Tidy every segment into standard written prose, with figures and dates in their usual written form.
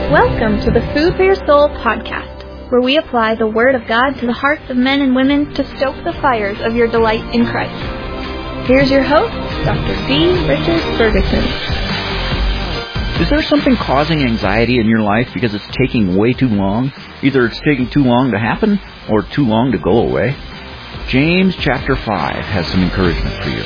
Welcome to the Food for Your Soul podcast, where we apply the Word of God to the hearts of men and women to stoke the fires of your delight in Christ. Here's your host, Dr. D. Richard Ferguson. Is there something causing anxiety in your life because it's taking way too long? Either it's taking too long to happen or too long to go away? James chapter 5 has some encouragement for you.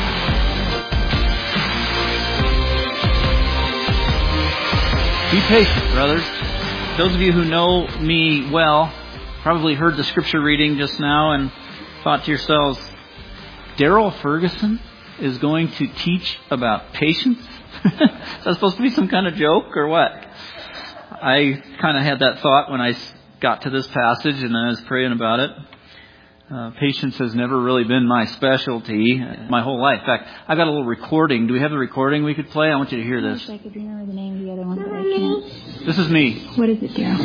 Be patient, brothers. Those of you who know me well probably heard the scripture reading just now and thought to yourselves, Daryl Ferguson is going to teach about patience? Is that supposed to be some kind of joke or what? I kind of had that thought when I got to this passage and I was praying about it. Patience has never really been my specialty my whole life. In fact, I've got a little recording. Do we have the recording we could play? I want you to hear this. I wish I could remember the name of the other one, but I can't. This is me. What is it, Daryl?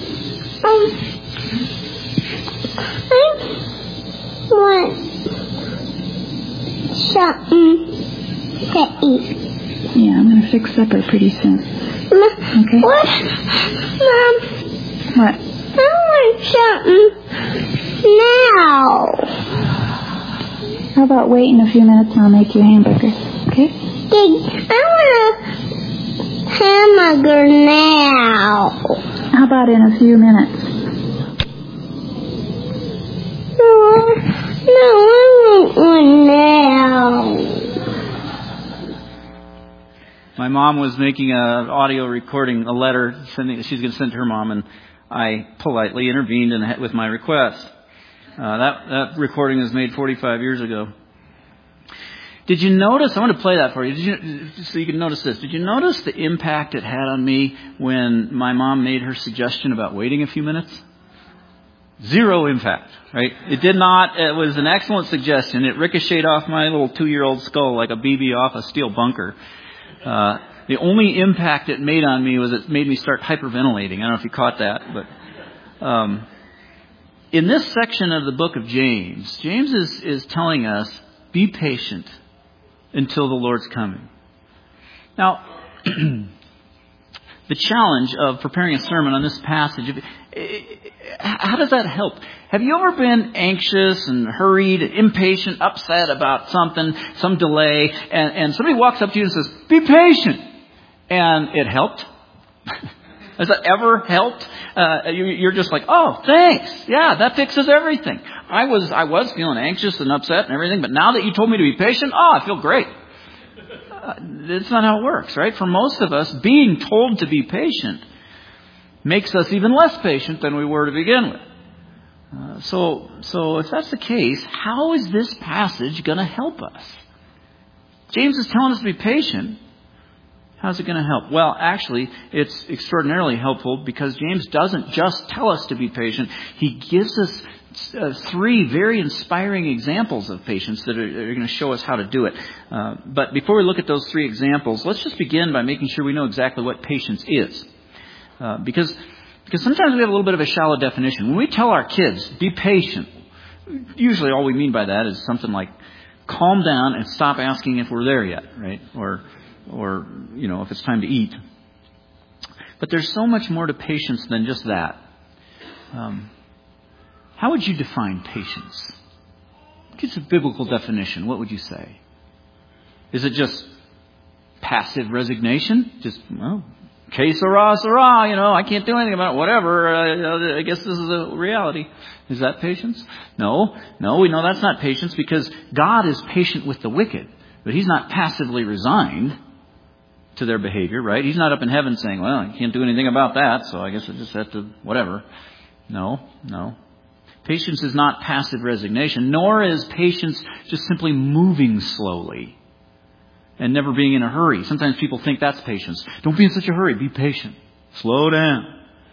I want something to eat. Yeah, I'm going to fix supper pretty soon. Okay? What? Mom, What? I want something now. How about waiting a few minutes and I'll make you a hamburger? Okay? I want a hamburger now. How about in a few minutes? No, I want one now. My mom was making an audio recording, a letter she's going to send to her mom, and I politely intervened with my request. That recording was made 45 years ago. Did you notice? I want to play that for you, so you can notice this. Did you notice the impact it had on me when my mom made her suggestion about waiting a few minutes? Zero impact, right? It did not. It was an excellent suggestion. It ricocheted off my little 2-year-old skull like a BB off a steel bunker. The only impact it made on me was it made me start hyperventilating. I don't know if you caught that, but in this section of the book of James, James is telling us, be patient until the Lord's coming. Now, the challenge of preparing a sermon on this passage, how does that help? Have you ever been anxious and hurried, impatient, upset about something, some delay, and somebody walks up to you and says, be patient, and it helped? Has that ever helped? You're just like, oh, thanks. Yeah, that fixes everything. I was feeling anxious and upset and everything, but now that you told me to be patient, I feel great. That's not how it works, right? For most of us, being told to be patient makes us even less patient than we were to begin with. So if that's the case, how is this passage going to help us? James is telling us to be patient. How's it going to help? Well, actually, it's extraordinarily helpful because James doesn't just tell us to be patient. He gives us 3 very inspiring examples of patience that are going to show us how to do it. But before we look at those 3 examples, let's just begin by making sure we know exactly what patience is. Because sometimes we have a little bit of a shallow definition. When we tell our kids, be patient, usually all we mean by that is something like calm down and stop asking if we're there yet, right? Or if it's time to eat. But there's so much more to patience than just that. How would you define patience? What's a biblical definition? What would you say? Is it just passive resignation? Just, que sera, sera, I can't do anything about it, whatever. I guess this is a reality. Is that patience? No, we know that's not patience because God is patient with the wicked, but He's not passively resigned to their behavior, right? He's not up in heaven saying, well, I can't do anything about that, so I guess I just have to, whatever. No. Patience is not passive resignation, nor is patience just simply moving slowly and never being in a hurry. Sometimes people think that's patience. Don't be in such a hurry. Be patient. Slow down.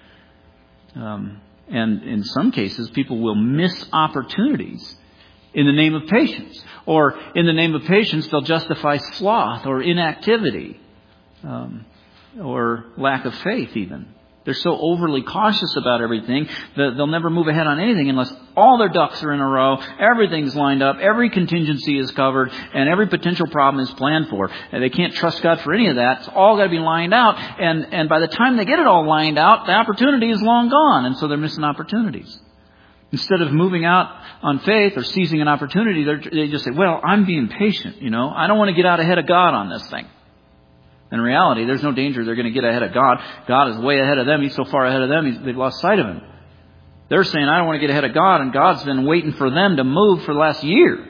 And in some cases, people will miss opportunities in the name of patience. Or in the name of patience, they'll justify sloth or inactivity or lack of faith even. They're so overly cautious about everything that they'll never move ahead on anything unless all their ducks are in a row, everything's lined up, every contingency is covered, and every potential problem is planned for. And they can't trust God for any of that. It's all got to be lined out. And by the time they get it all lined out, the opportunity is long gone. And so they're missing opportunities. Instead of moving out on faith or seizing an opportunity, they just say, well, I'm being patient, I don't want to get out ahead of God on this thing. In reality, there's no danger they're going to get ahead of God. God is way ahead of them. He's so far ahead of them, they've lost sight of Him. They're saying, I don't want to get ahead of God, and God's been waiting for them to move for the last year.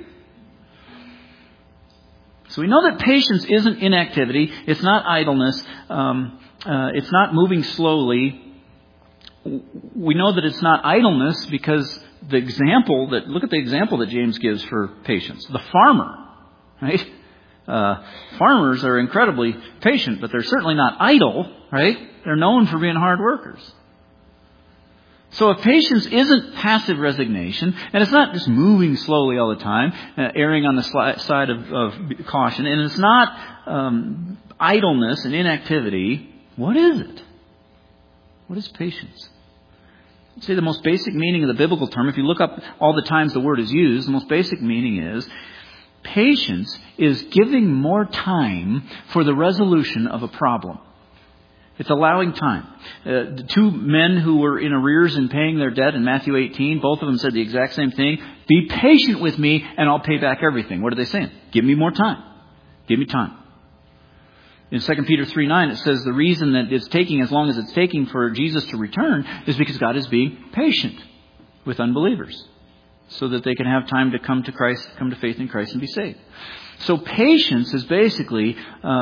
So we know that patience isn't inactivity. It's not idleness. It's not moving slowly. We know that it's not idleness because look at the example that James gives for patience. The farmer, right? Farmers are incredibly patient, but they're certainly not idle, right? They're known for being hard workers. So if patience isn't passive resignation, and it's not just moving slowly all the time, erring on the side of caution, and it's not idleness and inactivity, what is it? What is patience? I'd say the most basic meaning of the biblical term, if you look up all the times the word is used, the most basic meaning is patience is giving more time for the resolution of a problem. It's allowing time. The two men who were in arrears in paying their debt in Matthew 18, both of them said the exact same thing. Be patient with me and I'll pay back everything. What are they saying? Give me more time. Give me time. In 2 Peter 3:9, it says the reason that it's taking as long as it's taking for Jesus to return is because God is being patient with unbelievers, so that they can have time to come to Christ, come to faith in Christ and be saved. So patience is basically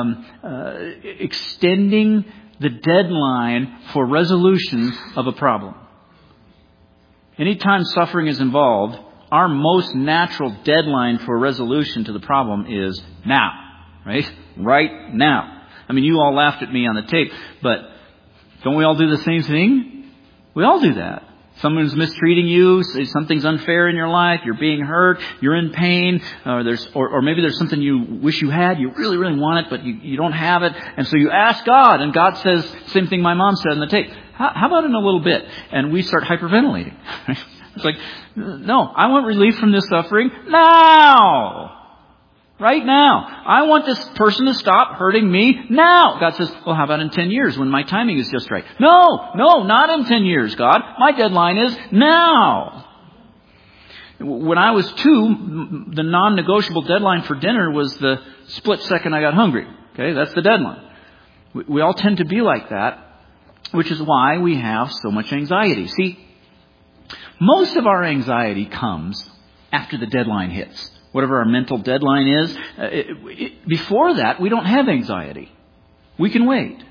extending the deadline for resolution of a problem. Anytime suffering is involved, our most natural deadline for resolution to the problem is now, right? Right now. I mean, you all laughed at me on the tape, but don't we all do the same thing? We all do that. Someone's mistreating you, something's unfair in your life, you're being hurt, you're in pain, or maybe there's something you wish you had, you really, really want it, but you don't have it, and so you ask God, and God says, same thing my mom said on the tape, how about in a little bit? And we start hyperventilating. It's like, no, I want relief from this suffering now! Right now. I want this person to stop hurting me now. God says, well, how about in 10 years when my timing is just right? No, not in 10 years, God. My deadline is now. When I was 2, the non-negotiable deadline for dinner was the split second I got hungry. Okay, that's the deadline. We all tend to be like that, which is why we have so much anxiety. See, most of our anxiety comes after the deadline hits. Whatever our mental deadline is, before that, we don't have anxiety. We can wait.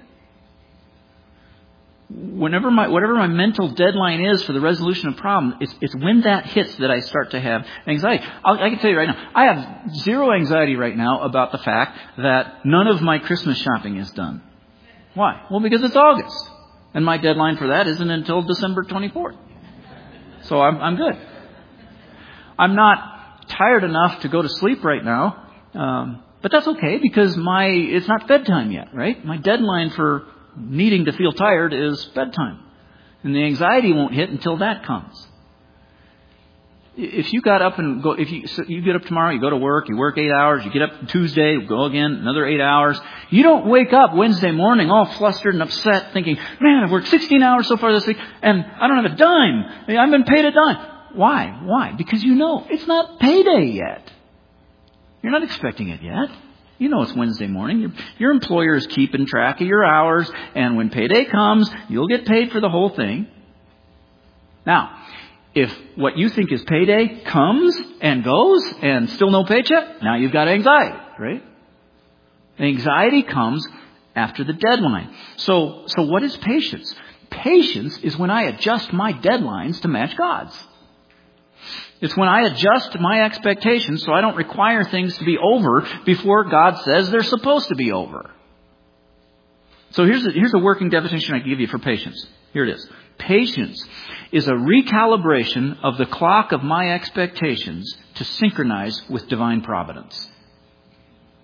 Whatever my mental deadline is for the resolution of a problem, it's when that hits that I start to have anxiety. I can tell you right now, I have zero anxiety right now about the fact that none of my Christmas shopping is done. Why? Well, because it's August. And my deadline for that isn't until December 24th. So I'm good. I'm not tired enough to go to sleep right now, but that's okay because it's not bedtime yet, right? My deadline for needing to feel tired is bedtime, and the anxiety won't hit until that comes. If you got up and go, you get up tomorrow, you go to work, you work 8 hours, you get up Tuesday, go again, another 8 hours. You don't wake up Wednesday morning all flustered and upset, thinking, "Man, I've worked 16 hours so far this week, and I don't have a dime. I haven't been paid a dime." Why? Because you know it's not payday yet. You're not expecting it yet. You know it's Wednesday morning. Your employer is keeping track of your hours, and when payday comes, you'll get paid for the whole thing. Now, if what you think is payday comes and goes and still no paycheck, now you've got anxiety, right? Anxiety comes after the deadline. So what is patience? Patience is when I adjust my deadlines to match God's. It's when I adjust my expectations so I don't require things to be over before God says they're supposed to be over. So here's a working definition I can give you for patience. Here it is. Patience is a recalibration of the clock of my expectations to synchronize with divine providence.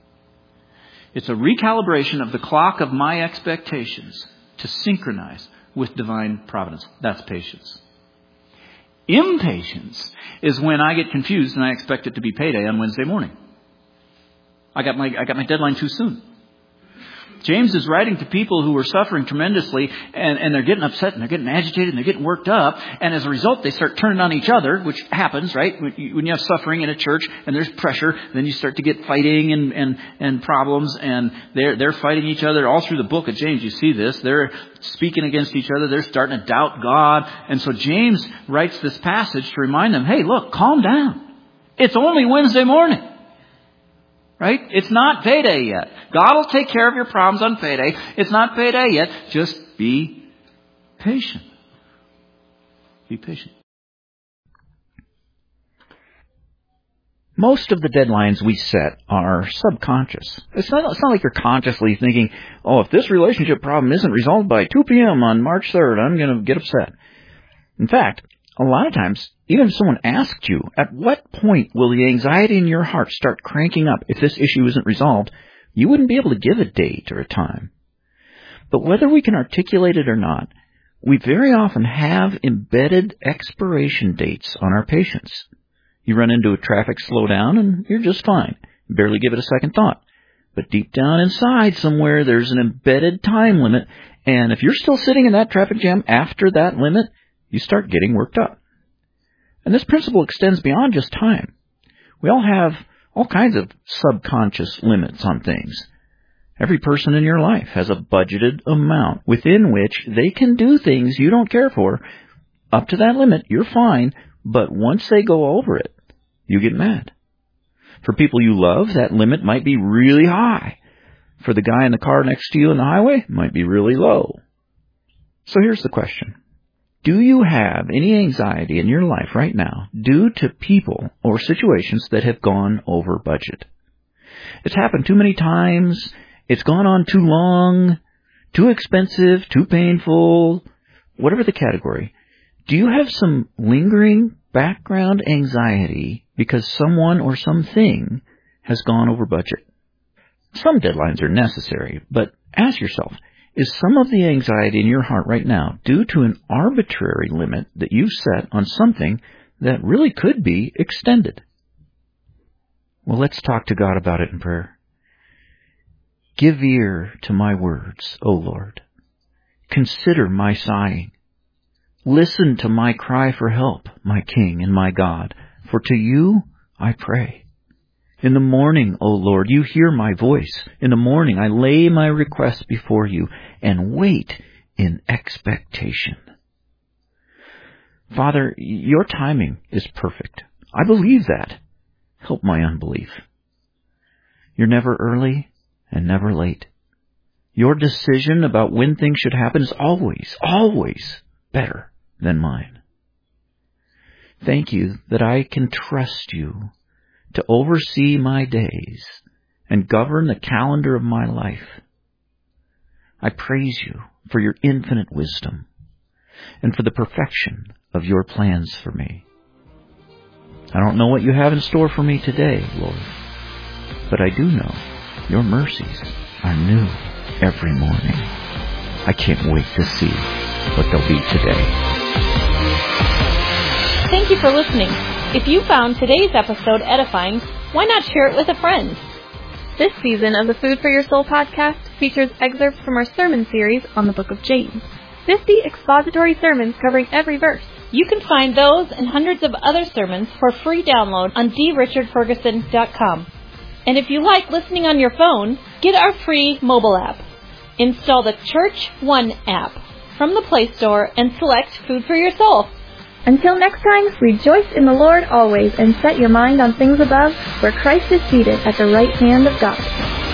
It's a recalibration of the clock of my expectations to synchronize with divine providence. That's patience. Impatience is when I get confused and I expect it to be payday on Wednesday morning. I got my deadline too soon. James is writing to people who are suffering tremendously, and they're getting upset, and they're getting agitated, and they're getting worked up, and as a result, they start turning on each other, which happens, right? When you have suffering in a church, and there's pressure, then you start to get fighting and problems, and they're fighting each other. All through the book of James, you see this. They're speaking against each other. They're starting to doubt God. And so James writes this passage to remind them, hey, look, calm down. It's only Wednesday morning. Right? It's not payday yet. God will take care of your problems on payday. It's not payday yet. Just be patient. Be patient. Most of the deadlines we set are subconscious. It's not like you're consciously thinking, oh, if this relationship problem isn't resolved by 2 p.m. on March 3rd, I'm going to get upset. In fact, a lot of times, even if someone asked you, at what point will the anxiety in your heart start cranking up if this issue isn't resolved, you wouldn't be able to give a date or a time. But whether we can articulate it or not, we very often have embedded expiration dates on our patience. You run into a traffic slowdown and you're just fine. Barely give it a second thought. But deep down inside somewhere, there's an embedded time limit. And if you're still sitting in that traffic jam after that limit, you start getting worked up. And this principle extends beyond just time. We all have all kinds of subconscious limits on things. Every person in your life has a budgeted amount within which they can do things you don't care for. Up to that limit, you're fine, but once they go over it, you get mad. For people you love, that limit might be really high. For the guy in the car next to you on the highway, it might be really low. So here's the question. Do you have any anxiety in your life right now due to people or situations that have gone over budget? It's happened too many times. It's gone on too long, too expensive, too painful, whatever the category. Do you have some lingering background anxiety because someone or something has gone over budget? Some deadlines are necessary, but ask yourself, is some of the anxiety in your heart right now due to an arbitrary limit that you set on something that really could be extended? Well, let's talk to God about it in prayer. Give ear to my words, O Lord. Consider my sighing. Listen to my cry for help, my King and my God, for to you I pray. In the morning, O Lord, you hear my voice. In the morning, I lay my requests before you and wait in expectation. Father, your timing is perfect. I believe that. Help my unbelief. You're never early and never late. Your decision about when things should happen is always better than mine. Thank you that I can trust you to oversee my days and govern the calendar of my life. I praise you for your infinite wisdom and for the perfection of your plans for me. I don't know what you have in store for me today, Lord, but I do know your mercies are new every morning. I can't wait to see what they'll be today. Thank you for listening. If you found today's episode edifying, why not share it with a friend? This season of the Food for Your Soul podcast features excerpts from our sermon series on the book of James. 50 expository sermons covering every verse. You can find those and hundreds of other sermons for free download on drichardferguson.com. And if you like listening on your phone, get our free mobile app. Install the Church One app from the Play Store and select Food for Your Soul. Until next time, rejoice in the Lord always and set your mind on things above, where Christ is seated at the right hand of God.